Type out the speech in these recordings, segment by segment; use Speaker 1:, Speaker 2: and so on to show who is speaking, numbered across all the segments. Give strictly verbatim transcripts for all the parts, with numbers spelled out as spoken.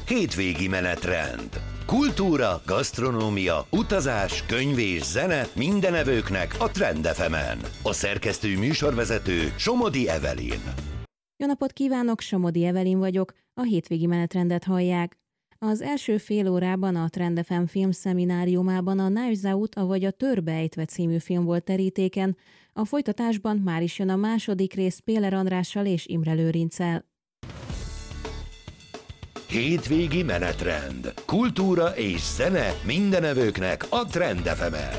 Speaker 1: Hétvégi menetrend. Kultúra, gasztronómia, utazás, könyv és zene minden evőknek a Trend ef emen. A szerkesztő műsorvezető Somodi Evelyn.
Speaker 2: Jó napot kívánok, Somodi Evelyn vagyok, a hétvégi menetrendet hallják. Az első fél órában a Trend ef em filmszemináriumában a Knives Out, avagy a Törbe ejtve című film volt terítéken, a folytatásban már is jön a második rész Péler Andrással és Imre Lőrinccel.
Speaker 1: Hétvégi menetrend. Kultúra és zene minden evőknek a Trend ef emen.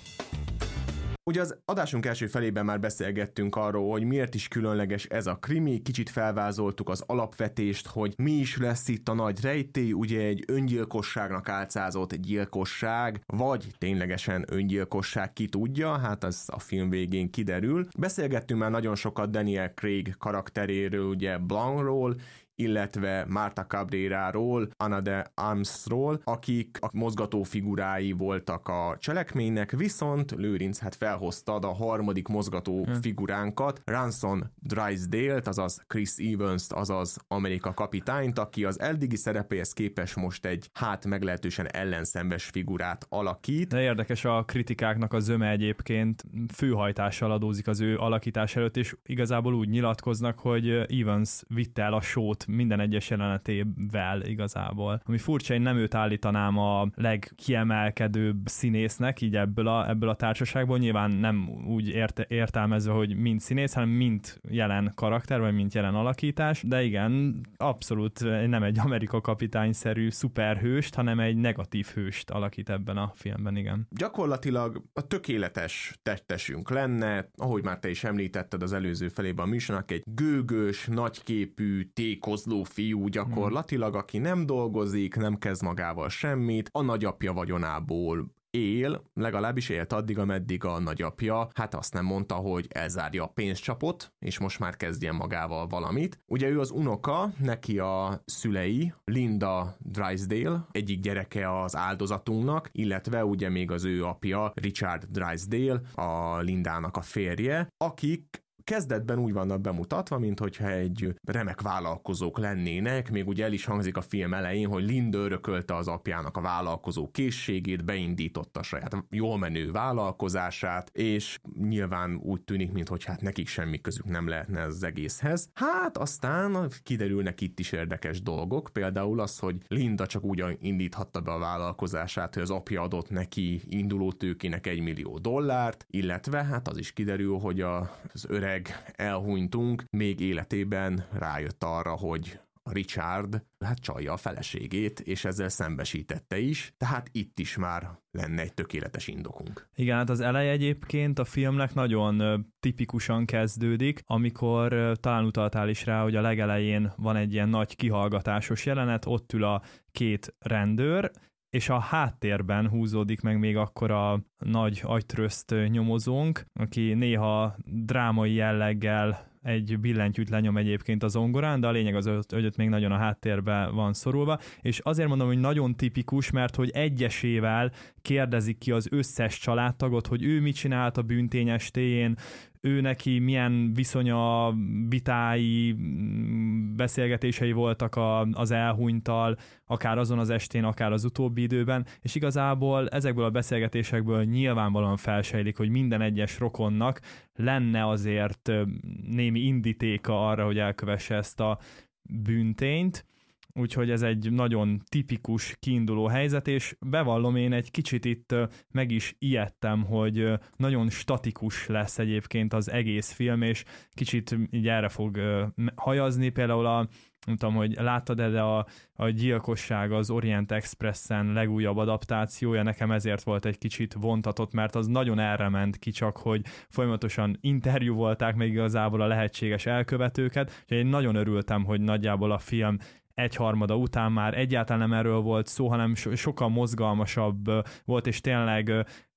Speaker 3: Ugye az adásunk első felében már beszélgettünk arról, hogy miért is különleges ez a krimi, kicsit felvázoltuk az alapvetést, hogy mi is lesz itt a nagy rejtély, ugye egy öngyilkosságnak álcázott gyilkosság, vagy ténylegesen öngyilkosság, ki tudja, hát az a film végén kiderül. Beszélgettünk már nagyon sokat Daniel Craig karakteréről, ugye Blancról, illetve Marta Cabreráról, Ana de Armasról, akik a mozgató figurái voltak a cselekménynek, viszont Lőrinc hát felhozta a harmadik mozgató hmm. figuránkat, Ransom Drysdale-t, azaz Chris Evans-t, azaz Amerika kapitányt, aki az eddigi szerepéhez képest most egy hát meglehetősen ellenszembes figurát alakít.
Speaker 4: De érdekes, a kritikáknak a zöme egyébként főhajtással adózik az ő alakítás előtt, és igazából úgy nyilatkoznak, hogy Evans vitte el a sót minden egyes jelenetével igazából. Ami furcsa, én nem őt állítanám a legkiemelkedőbb színésznek, így ebből a, ebből a társaságból, nyilván nem úgy érte, értelmezve, hogy mint színész, hanem mint jelen karakter, vagy mint jelen alakítás, de igen, abszolút nem egy Amerika kapitányszerű szuperhőst, hanem egy negatív hőst alakít ebben a filmben, igen.
Speaker 3: Gyakorlatilag a tökéletes tettesünk lenne, ahogy már te is említetted az előző felében a műsornak, egy gőgös, nagyképű, téko kozló fiú gyakorlatilag, aki nem dolgozik, nem kezd magával semmit, a nagyapja vagyonából él, legalábbis élt addig, ameddig a nagyapja, hát azt nem mondta, hogy elzárja a pénzcsapot, és most már kezdjen magával valamit. Ugye ő az unoka, neki a szülei, Linda Drysdale, egyik gyereke az áldozatunknak, illetve ugye még az ő apja, Richard Drysdale, a Lindának a férje, akik kezdetben úgy vannak bemutatva, mint hogyha egy remek vállalkozók lennének, még ugye el is hangzik a film elején, hogy Linda örökölte az apjának a vállalkozó készségét, beindította a saját jól menő vállalkozását, és nyilván úgy tűnik, mintha hát nekik semmi közük nem lehetne az egészhez. Hát aztán kiderülnek itt is érdekes dolgok, például az, hogy Linda csak úgy indíthatta be a vállalkozását, hogy az apja adott neki induló tőkének egy millió dollárt, illetve hát az is kiderül, hogy az öreg elhunytunk, még életében rájött arra, hogy a Richard hát csalja a feleségét, és ezzel szembesítette is, tehát itt is már lenne egy tökéletes indokunk.
Speaker 4: Igen, hát az eleje egyébként a filmnek nagyon tipikusan kezdődik, amikor talán utaltál is rá, hogy a legelején van egy ilyen nagy kihallgatásos jelenet, ott ül a két rendőr, és a háttérben húzódik meg még akkor a nagy agytröszt nyomozónk, aki néha drámai jelleggel egy billentyűt lenyom egyébként a zongorán, de a lényeg az, hogy ott még nagyon a háttérben van szorulva, és azért mondom, hogy nagyon tipikus, mert hogy egyesével kérdezik ki az összes családtagot, hogy ő mit csinált a bűntény estéjén, ő neki milyen viszonya, vitái, beszélgetései voltak a, az elhunyttal, akár azon az estén, akár az utóbbi időben, és igazából ezekből a beszélgetésekből nyilvánvalóan felsejlik, hogy minden egyes rokonnak lenne azért némi indítéka arra, hogy elkövesse ezt a bűntényt, úgyhogy ez egy nagyon tipikus kiinduló helyzet, és bevallom, én egy kicsit itt meg is ijedtem, hogy nagyon statikus lesz egyébként az egész film, és kicsit így erre fog hajazni, például a nem tudom, hogy láttad-e, de a, a gyilkosság az Orient Expressen legújabb adaptációja, nekem ezért volt egy kicsit vontatott, mert az nagyon erre ment ki, csak hogy folyamatosan interjú volták még igazából a lehetséges elkövetőket, úgyhogy én nagyon örültem, hogy nagyjából a film egyharmada után már egyáltalán nem erről volt szó, hanem so- sokkal mozgalmasabb volt, és tényleg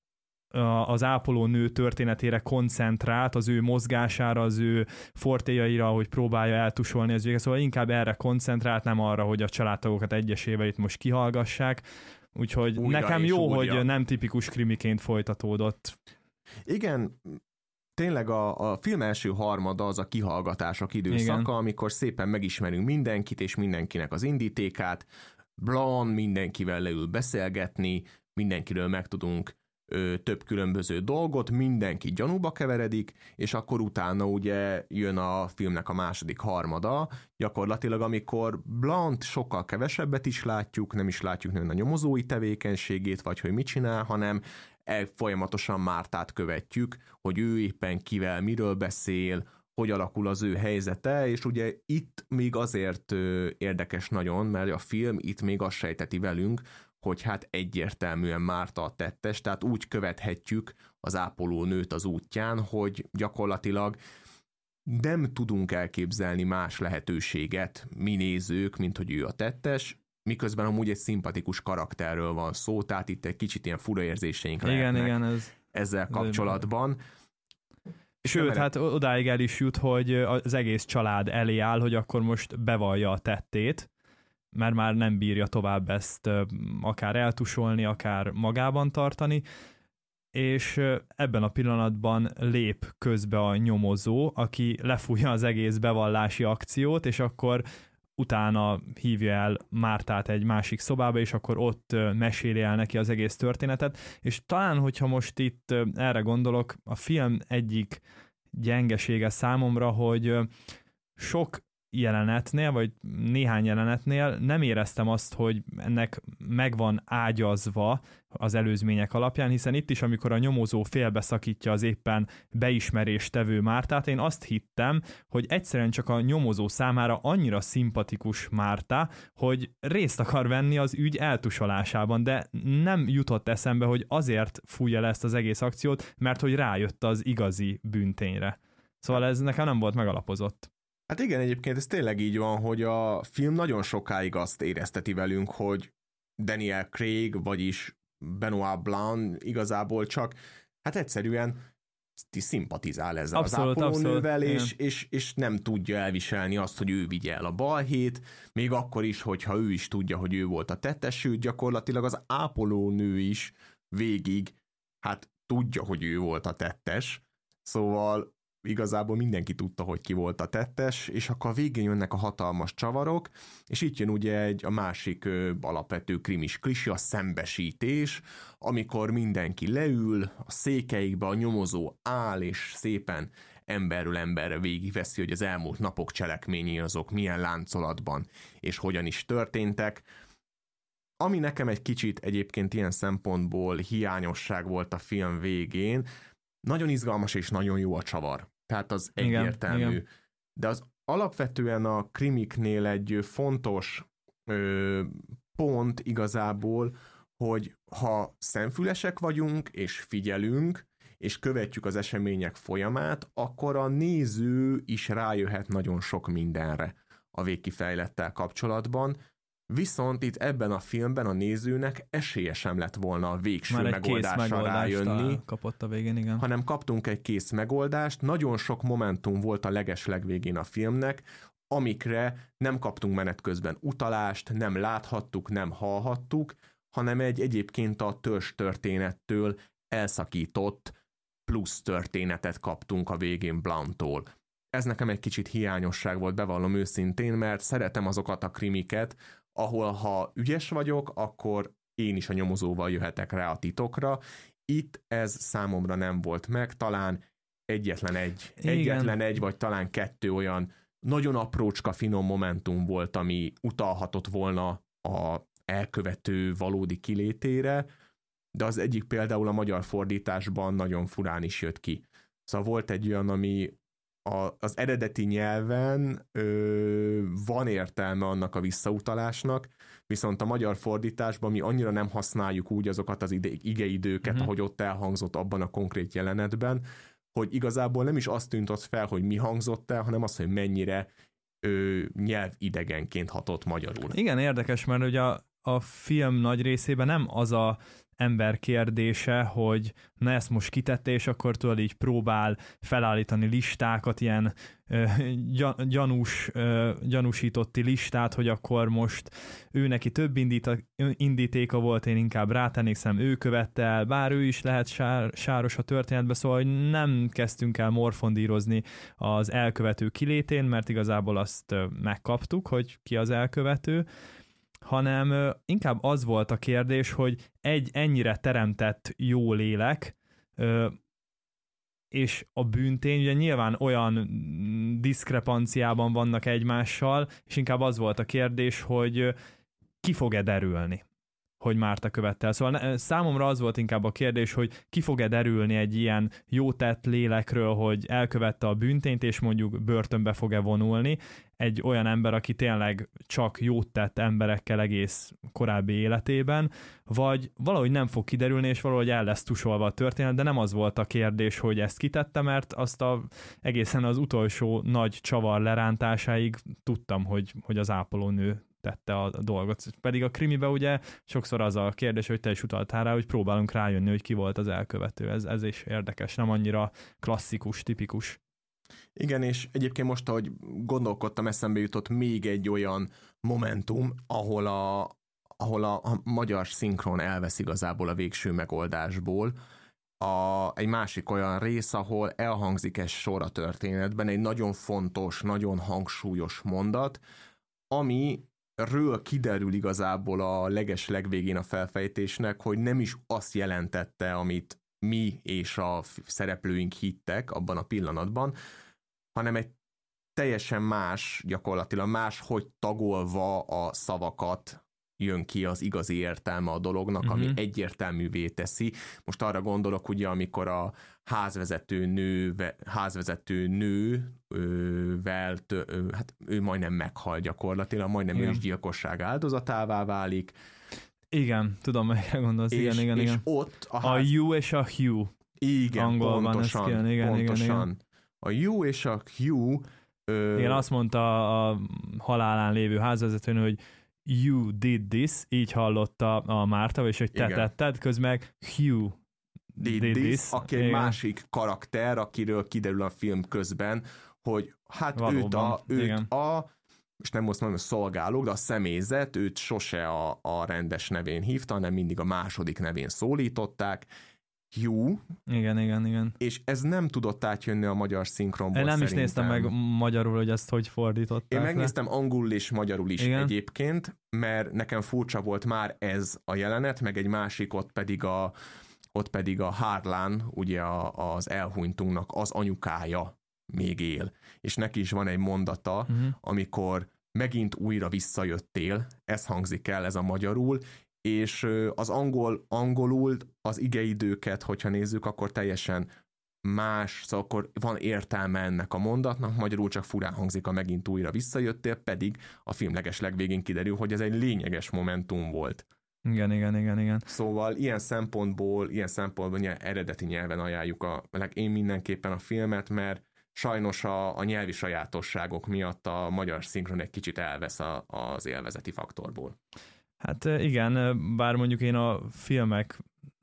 Speaker 4: az ápolónő történetére koncentrált, az ő mozgására, az ő fortéjaira, hogy próbálja eltusolni az ügyeket, szóval inkább erre koncentrált, nem arra, hogy a családtagokat egyesével itt most kihallgassák, úgyhogy újra nekem jó, újra. Hogy nem tipikus krimiként folytatódott.
Speaker 3: Igen, tényleg a, a film első harmada az a kihallgatások időszaka, igen, amikor szépen megismerünk mindenkit, és mindenkinek az indítékát, Blanc, mindenkivel leül beszélgetni, mindenkiről megtudunk ö, több különböző dolgot, mindenki gyanúba keveredik, és akkor utána ugye jön a filmnek a második harmada, gyakorlatilag amikor Blanc sokkal kevesebbet is látjuk, nem is látjuk nagyon a nyomozói tevékenységét, vagy hogy mit csinál, hanem folyamatosan Mártát követjük, hogy ő éppen kivel, miről beszél, hogy alakul az ő helyzete, és ugye itt még azért ö, érdekes nagyon, mert a film itt még azt sejteti velünk, hogy hát egyértelműen Márta a tettes, tehát úgy követhetjük az ápolónőt az útján, hogy gyakorlatilag nem tudunk elképzelni más lehetőséget mi nézők, mint hogy ő a tettes, miközben amúgy egy szimpatikus karakterről van szó, tehát itt egy kicsit ilyen fura érzéseink
Speaker 4: igen,
Speaker 3: lehetnek
Speaker 4: igen, ez,
Speaker 3: ezzel kapcsolatban.
Speaker 4: Sőt, hát odáig el is jut, hogy az egész család elé áll, hogy akkor most bevallja a tettét, mert már nem bírja tovább ezt akár eltusolni, akár magában tartani, és ebben a pillanatban lép közbe a nyomozó, aki lefújja az egész bevallási akciót, és akkor utána hívja el Mártát egy másik szobába, és akkor ott meséli el neki az egész történetet, és talán, hogyha most itt erre gondolok, a film egyik gyengesége számomra, hogy sok jelenetnél, vagy néhány jelenetnél nem éreztem azt, hogy ennek megvan ágyazva az előzmények alapján, hiszen itt is, amikor a nyomozó félbeszakítja az éppen beismerést tevő Mártát, én azt hittem, hogy egyszerűen csak a nyomozó számára annyira szimpatikus Márta, hogy részt akar venni az ügy eltusolásában, de nem jutott eszembe, hogy azért fújja le ezt az egész akciót, mert hogy rájött az igazi bűntényre. Szóval ez nekem nem volt megalapozott.
Speaker 3: Hát igen, egyébként ez tényleg így van, hogy a film nagyon sokáig azt érezteti velünk, hogy Daniel Craig, vagyis Benoit Blanc igazából csak, hát egyszerűen szimpatizál ezzel abszolút, az ápolónővel, és, és, és nem tudja elviselni azt, hogy ő vigye el a balhét, még akkor is, hogyha ő is tudja, hogy ő volt a tettes, sőt gyakorlatilag az ápolónő is végig, hát tudja, hogy ő volt a tettes, szóval igazából mindenki tudta, hogy ki volt a tettes, és akkor a végén jönnek a hatalmas csavarok, és itt jön ugye egy a másik ö, alapvető krimis klisi, a szembesítés, amikor mindenki leül, a székeikbe a nyomozó áll, és szépen emberről emberre végigveszi, hogy az elmúlt napok cselekményei azok milyen láncolatban, és hogyan is történtek. Ami nekem egy kicsit egyébként ilyen szempontból hiányosság volt a film végén, nagyon izgalmas és nagyon jó a csavar. Tehát az
Speaker 4: igen,
Speaker 3: egyértelmű.
Speaker 4: igen.
Speaker 3: De az alapvetően a krimiknél egy fontos ö, pont igazából, hogy ha szemfülesek vagyunk, és figyelünk, és követjük az események folyamát, akkor a néző is rájöhet nagyon sok mindenre a végkifejlettel kapcsolatban. Viszont itt ebben a filmben a nézőnek esélye sem lett volna a végső megoldásra rájönni.
Speaker 4: Kapott a végén, igen.
Speaker 3: Hanem kaptunk egy kész megoldást. Nagyon sok momentum volt a legeslegvégén a filmnek, amikre nem kaptunk menet közben utalást, nem láthattuk, nem hallhattuk, hanem egy egyébként a törzs történettől elszakított plusz történetet kaptunk a végén Blanctól. Ez nekem egy kicsit hiányosság volt, bevallom őszintén, mert szeretem azokat a krimiket, ahol ha ügyes vagyok, akkor én is a nyomozóval jöhetek rá a titokra. Itt ez számomra nem volt meg, talán egyetlen egy, Igen. egyetlen egy, vagy talán kettő olyan nagyon aprócska, finom momentum volt, ami utalhatott volna a elkövető valódi kilétére, de az egyik például a magyar fordításban nagyon furán is jött ki. Szóval volt egy olyan, ami A, az eredeti nyelven ö, van értelme annak a visszautalásnak, viszont a magyar fordításban mi annyira nem használjuk úgy azokat az ide, igeidőket, uh-huh. ahogy ott elhangzott abban a konkrét jelenetben, hogy igazából nem is azt tűnt ott fel, hogy mi hangzott el, hanem az, hogy mennyire ö, nyelvidegenként hatott magyarul.
Speaker 4: Igen, érdekes, mert ugye a, a film nagy részében nem az a ember kérdése, hogy na ezt most kitette, és akkor tudod így próbál felállítani listákat, ilyen ö, gyanús, ö, gyanúsítotti listát, hogy akkor most ő neki több indíta, indítéka volt, én inkább rátennék, szem ő követte el, bár ő is lehet sár, sáros a történetbe, szóval hogy nem kezdtünk el morfondírozni az elkövető kilétén, mert igazából azt megkaptuk, hogy ki az elkövető, hanem inkább az volt a kérdés, hogy egy ennyire teremtett jó lélek, és a bűntény ugye nyilván olyan diszkrepanciában vannak egymással, és inkább az volt a kérdés, hogy ki fog-e derülni, hogy Márta követte el. Szóval számomra az volt inkább a kérdés, hogy ki fog-e derülni egy ilyen jó tett lélekről, hogy elkövette a bűntényt, és mondjuk börtönbe fog-e vonulni. Egy olyan ember, aki tényleg csak jót tett emberekkel egész korábbi életében, vagy valahogy nem fog kiderülni, és valahogy el lesz tusolva a történet, de nem az volt a kérdés, hogy ezt kitette, mert azt a, egészen az utolsó nagy csavar lerántásáig tudtam, hogy, hogy az ápolónő tette a dolgot. Pedig a krimibe ugye sokszor az a kérdés, hogy te is utaltál rá, hogy próbálunk rájönni, hogy ki volt az elkövető. Ez, ez is érdekes, nem annyira klasszikus, tipikus.
Speaker 3: Igen, és egyébként most, ahogy gondolkodtam, eszembe jutott még egy olyan momentum, ahol a, ahol a, a magyar szinkron elvesz igazából a végső megoldásból. A, egy másik olyan rész, ahol elhangzik egy sor a történetben, egy nagyon fontos, nagyon hangsúlyos mondat, ami ről kiderül igazából a leges legvégén a felfejtésnek, hogy nem is azt jelentette, amit mi és a szereplőink hittek abban a pillanatban, hanem egy teljesen más, gyakorlatilag más, hogy tagolva a szavakat jön ki az igazi értelme a dolognak, uh-huh. ami egyértelművé teszi. Most arra gondolok, ugye, amikor a házvezető nő, házvezető nővel, hát ő majdnem meghal gyakorlatilag, majdnem igen. ősgyilkosság áldozatává válik.
Speaker 4: Igen, tudom, melyre gondolsz. És, igen, igen,
Speaker 3: és
Speaker 4: igen.
Speaker 3: ott
Speaker 4: a, ház... a you és a Hugh.
Speaker 3: Igen,
Speaker 4: angolban
Speaker 3: pontosan.
Speaker 4: Igen, igen,
Speaker 3: pontosan.
Speaker 4: Igen, igen.
Speaker 3: A you és a Hugh. Ö...
Speaker 4: Igen, azt mondta a halálán lévő házvezetőnő, hogy you did this, így hallotta a Márta, és hogy te igen. tetted, közben meg Hugh
Speaker 3: did, did this, this, aki egy igen. másik karakter, akiről kiderül a film közben, hogy hát valóban. őt a, őt a és nem most mondom, szolgálók, de a személyzet őt sose a, a rendes nevén hívta, hanem mindig a második nevén szólították, Hugh.
Speaker 4: Igen, igen, igen.
Speaker 3: És ez nem tudott átjönni a magyar szinkronból.
Speaker 4: Én nem
Speaker 3: szerintem.
Speaker 4: is néztem meg magyarul, hogy ezt hogy fordították.
Speaker 3: Én megnéztem le. angolul és magyarul is
Speaker 4: igen.
Speaker 3: egyébként, mert nekem furcsa volt már ez a jelenet, meg egy másik, ott pedig a, ott pedig a Harlan, ugye a, az elhunytunknak az anyukája még él. És neki is van egy mondata, uh-huh. amikor megint újra visszajöttél, ez hangzik el, ez a magyarul, és az angol, angolul az igeidőket, hogyha nézzük, akkor teljesen más, szóval akkor van értelme ennek a mondatnak, magyarul csak furán hangzik, a megint újra visszajöttél, pedig a filmleges legvégén kiderül, hogy ez egy lényeges momentum volt.
Speaker 4: Igen, igen, igen, igen.
Speaker 3: Szóval ilyen szempontból, ilyen szempontból nye, eredeti nyelven ajánljuk a, én mindenképpen a filmet, mert sajnos a, a nyelvi sajátosságok miatt a magyar szinkron egy kicsit elvesz a, az élvezeti faktorból.
Speaker 4: Hát igen, bár mondjuk én a filmek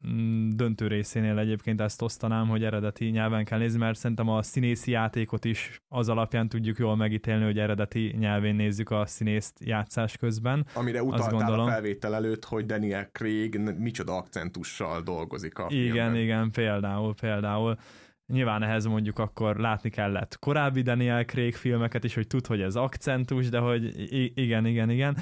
Speaker 4: döntő részénél egyébként ezt osztanám, hogy eredeti nyelven kell nézni, mert szerintem a színészi játékot is az alapján tudjuk jól megítélni, hogy eredeti nyelvén nézzük a színészt játszás közben.
Speaker 3: Amire utaltál a felvétel előtt, hogy Daniel Craig micsoda akcentussal dolgozik a filmben.
Speaker 4: Igen, igen, például, például. Nyilván ehhez mondjuk akkor látni kellett korábbi Daniel Craig filmeket is, hogy tud, hogy ez akcentus, de hogy igen, igen, igen.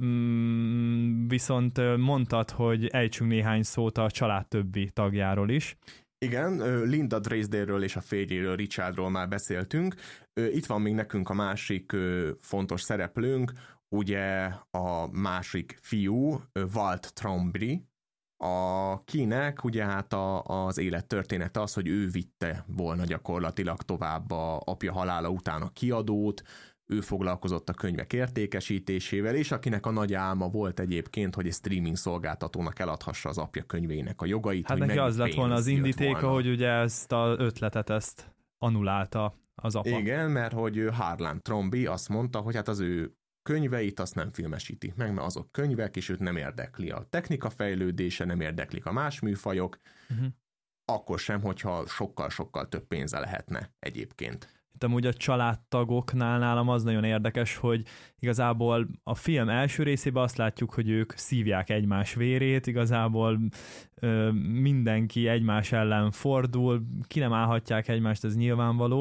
Speaker 4: Mm, viszont mondtad, hogy ejtsünk néhány szót a család többi tagjáról is.
Speaker 3: Igen, Linda Drysdale-ről és a férjéről, Richardról már beszéltünk. Itt van még nekünk a másik fontos szereplőnk, ugye a másik fiú, Walt Trombley, akinek ugye hát a, az élet története az, hogy ő vitte volna gyakorlatilag tovább a apja halála után a kiadót, ő foglalkozott a könyvek értékesítésével, és akinek a nagy álma volt egyébként, hogy egy streaming szolgáltatónak eladhassa az apja könyvének a jogait.
Speaker 4: Hát neki az lett volna az indítéka, hogy ugye ezt az ötletet, ezt annulálta az apa.
Speaker 3: Igen, mert hogy Harlan Tromby azt mondta, hogy hát az ő könyveit azt nem filmesíti meg, mert azok könyvek, és őt nem érdekli a technika fejlődése, nem érdeklik a más műfajok, uh-huh. akkor sem, hogyha sokkal-sokkal több pénze lehetne egyébként.
Speaker 4: Itt amúgy a családtagoknál nálam az nagyon érdekes, hogy igazából a film első részében azt látjuk, hogy ők szívják egymás vérét, igazából ö, mindenki egymás ellen fordul, ki nem állhatják egymást, ez nyilvánvaló,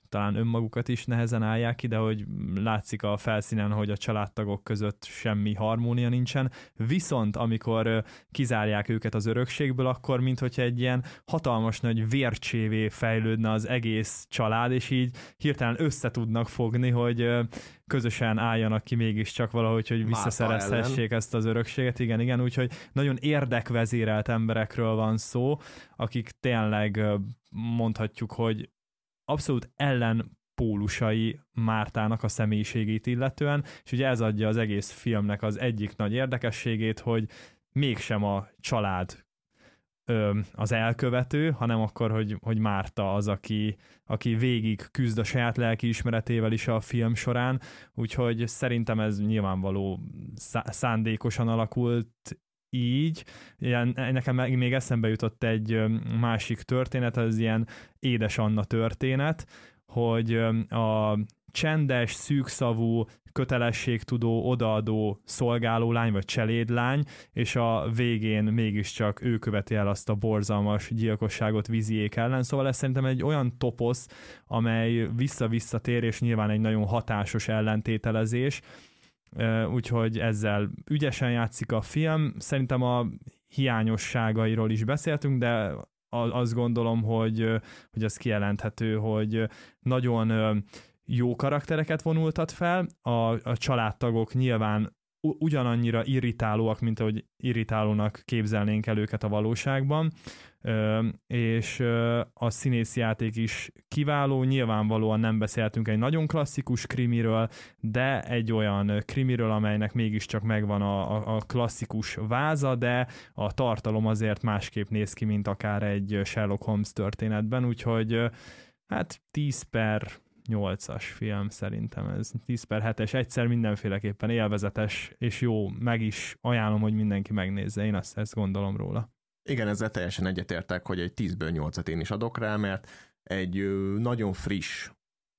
Speaker 4: talán önmagukat is nehezen állják ki, de hogy látszik a felszínen, hogy a családtagok között semmi harmónia nincsen. Viszont amikor kizárják őket az örökségből, akkor minthogyha egy ilyen hatalmas nagy vércsévé fejlődne az egész család, és így hirtelen össze tudnak fogni, hogy közösen álljanak ki mégiscsak valahogy, hogy visszaszerezhessék ezt az örökséget. Igen, igen, úgyhogy nagyon érdekvezérelt emberekről van szó, akik tényleg mondhatjuk, hogy abszolút ellenpólusai Mártának a személyiségét illetően, és ugye ez adja az egész filmnek az egyik nagy érdekességét, hogy mégsem a család ö, az elkövető, hanem akkor, hogy, hogy Márta az, aki, aki végig küzd a saját lelkiismeretével is a film során, úgyhogy szerintem ez nyilvánvaló szándékosan alakult így. Ilyen, nekem még eszembe jutott egy másik történet, az ilyen Édes Anna történet, hogy a csendes, szűkszavú, kötelességtudó, odaadó szolgálólány, vagy cselédlány, és a végén mégiscsak ő követi el azt a borzalmas gyilkosságot Viziék ellen. Szóval ez szerintem egy olyan toposz, amely vissza-visszatér, és nyilván egy nagyon hatásos ellentételezés, úgyhogy ezzel ügyesen játszik a film. Szerintem a hiányosságairól is beszéltünk, de azt gondolom, hogy, hogy az kijelenthető, hogy nagyon jó karaktereket vonultat fel, a, a családtagok nyilván ugyanannyira irritálóak, mint ahogy irritálónak képzelnénk el őket a valóságban, és a színészjáték is kiváló, nyilvánvalóan nem beszéltünk egy nagyon klasszikus krimiről, de egy olyan krimiről, amelynek mégiscsak megvan a, a klasszikus váza, de a tartalom azért másképp néz ki, mint akár egy Sherlock Holmes történetben, úgyhogy hát tíz per nyolcas film szerintem ez, tíz per hetes, egyszer mindenféleképpen élvezetes és jó, meg is ajánlom, hogy mindenki megnézze, én azt ezt gondolom róla.
Speaker 3: Igen, ezzel teljesen egyetértek, hogy egy tízből nyolcat én is adok rá, mert egy ö, nagyon friss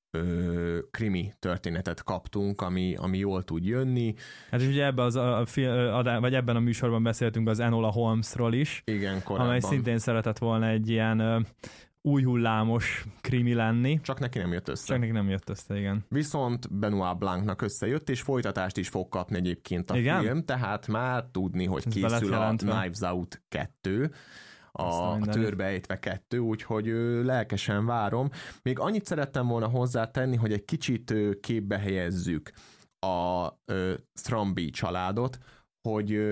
Speaker 3: ö, krimi történetet kaptunk, ami, ami jól tud jönni.
Speaker 4: Hát és ugye ebben, az a, a, vagy ebben a műsorban beszéltünk az Enola Holmesról is,
Speaker 3: igen, korábban.
Speaker 4: Amely szintén szeretett volna egy ilyen ö, új hullámos krimi lenni.
Speaker 3: Csak neki nem jött össze.
Speaker 4: Csak neki nem jött össze, igen.
Speaker 3: Viszont Benoit Blancnak összejött, és folytatást is fog kapni egyébként a
Speaker 4: igen?
Speaker 3: film, tehát már tudni, hogy ez készül a Knives Out kettő, a Törbeejtve kettő, úgyhogy lelkesen várom. Még annyit szerettem volna hozzátenni, hogy egy kicsit képbe helyezzük a Stromby családot, hogy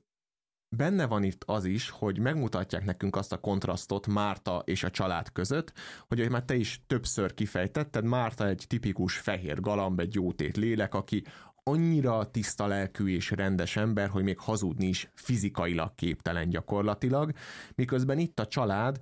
Speaker 3: benne van itt az is, hogy megmutatják nekünk azt a kontrasztot Márta és a család között, hogy már te is többször kifejtetted, Márta egy tipikus fehér galamb, egy jótét lélek, aki annyira tiszta lelkű és rendes ember, hogy még hazudni is fizikailag képtelen gyakorlatilag, miközben itt a család,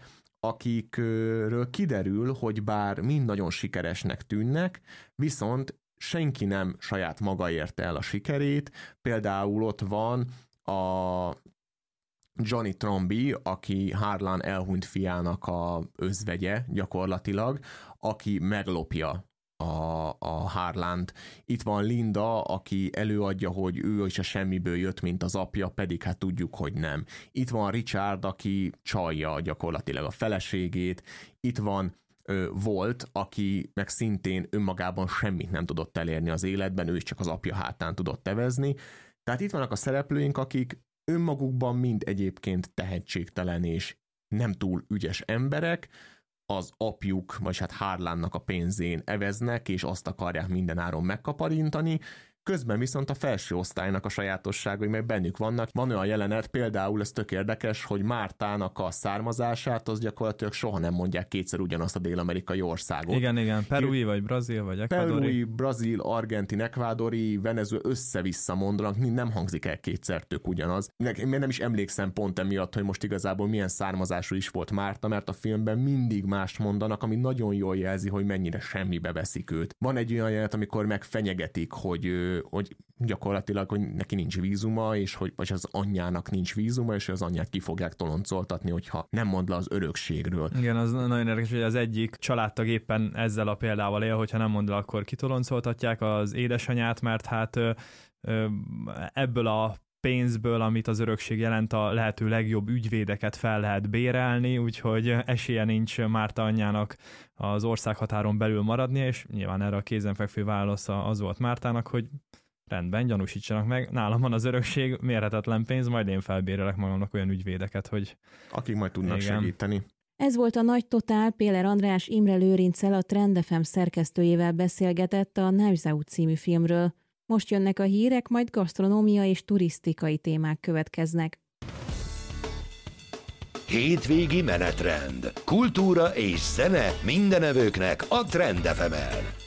Speaker 3: akikről kiderül, hogy bár mind nagyon sikeresnek tűnnek, viszont senki nem saját maga érte el a sikerét, például ott van a Johnny Tromby, aki Harlan elhunyt fiának a özvegye gyakorlatilag, aki meglopja a, a Harlant. Itt van Linda, aki előadja, hogy ő is a semmiből jött, mint az apja, pedig hát tudjuk, hogy nem. Itt van Richard, aki csalja gyakorlatilag a feleségét. Itt van ö, Volt, aki meg szintén önmagában semmit nem tudott elérni az életben, ő is csak az apja hátán tudott tevezni. Tehát itt vannak a szereplőink, akik önmagukban mind egyébként tehetségtelen és nem túl ügyes emberek, az apjuk, vagy hát Harlannak a pénzén eveznek, és azt akarják mindenáron megkaparintani, közben viszont a felső osztálynak a sajátosságai meg bennük vannak. Van olyan jelenet, például ez tök érdekes, hogy Mártának a származását, az gyakorlatilag soha nem mondják kétszer ugyanazt a dél-amerikai országot.
Speaker 4: Igen, igen, perui, vagy brazil, vagy ekvádori.
Speaker 3: Perui, brazil, argentin, ekvádori, Venezuela össze-vissza mondanak, nem hangzik el kétszer tök ugyanaz. Én nem is emlékszem pont emiatt, hogy most igazából milyen származású is volt Márta, mert a filmben mindig mást mondanak, ami nagyon jól jelzi, hogy mennyire semmibe veszik őt. Van egy olyan jelenet, amikor megfenyegetik, hogy hogy gyakorlatilag, hogy neki nincs vízuma, és hogy vagy az anyjának nincs vízuma, és az anyját ki fogják toloncoltatni, hogyha nem mond le az örökségről.
Speaker 4: Igen, az nagyon érdekes, hogy az egyik családtag éppen ezzel a példával él, hogyha nem mond le, akkor kitoloncoltatják az édesanyját, mert hát ebből a pénzből, amit az örökség jelent, a lehető legjobb ügyvédeket fel lehet bérelni, úgyhogy esélye nincs Márta anyjának az országhatáron belül maradnia, és nyilván erre a kézenfekvő válasz az volt Mártának, hogy rendben, gyanúsítsanak meg, nálam van az örökség, mérhetetlen pénz, majd én felbérelek magamnak olyan ügyvédeket, hogy...
Speaker 3: Akik majd tudnak igen. segíteni.
Speaker 2: Ez volt a Nagy Totál. Péler András Imre Lőrinccel, a Trend ef em szerkesztőjével beszélgetett a Knives Out című filmről. Most jönnek a hírek, majd gasztronómia és turisztikai témák következnek.
Speaker 1: Hétvégi menetrend. Kultúra és zene mindenevőknek a Trend ef emen.